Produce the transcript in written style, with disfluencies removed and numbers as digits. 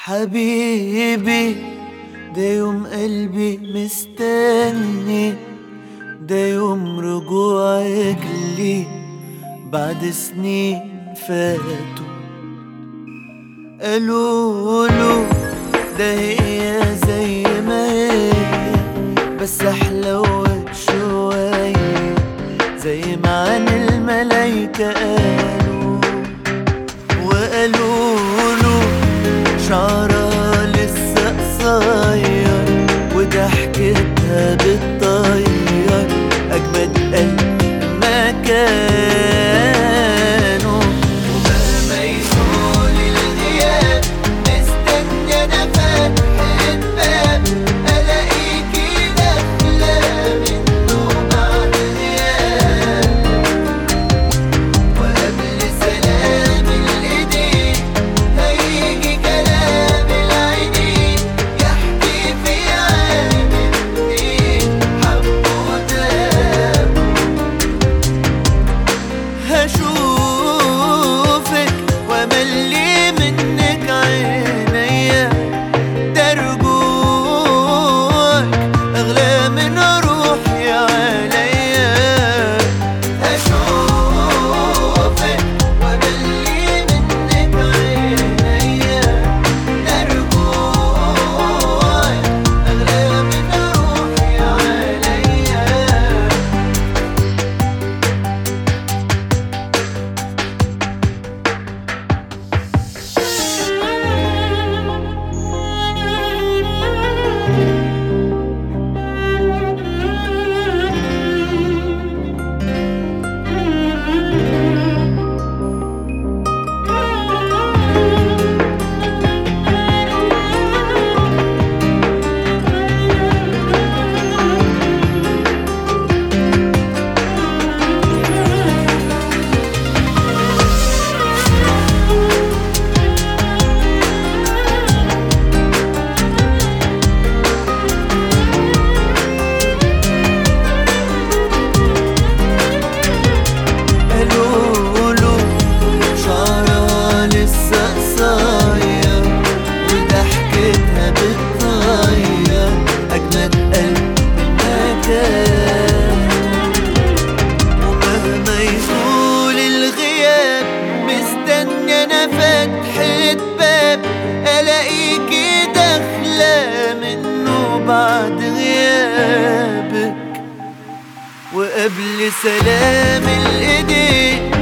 حبيبي، ده يوم قلبي مستني، ده يوم رجوعك لي بعد سنين فاتوا. قالوله ده هي زي ما هي، بس حلوت شوية زي ما عن الملايكة قالوا. وقالوله شعرها لسه قصير وضحكتها بتطير أجمد قلب ما كانوا. ومهما يطول الغياب مستني أنا فاتحة باب ألاقيكي داخلة منه بعد غياب. وقبل سلام الإيدين هيجي كلام العينين يحكي في عالم الدين حبوا داب. هشوفك وملي منك عينيا، ده رجوعك أغلى من روحي عليا. هشوفك وملي منك عينيا، ده رجوعك أغلى من روحي عليا. قالوله شعرها لسه قصير وضحكتها بتطير أجمد قلب المكان. ومهما يطول الغياب مستني أنا فاتحة باب ألاقيكي داخلة منه بعد غيابك. وقبل سلام الإيدين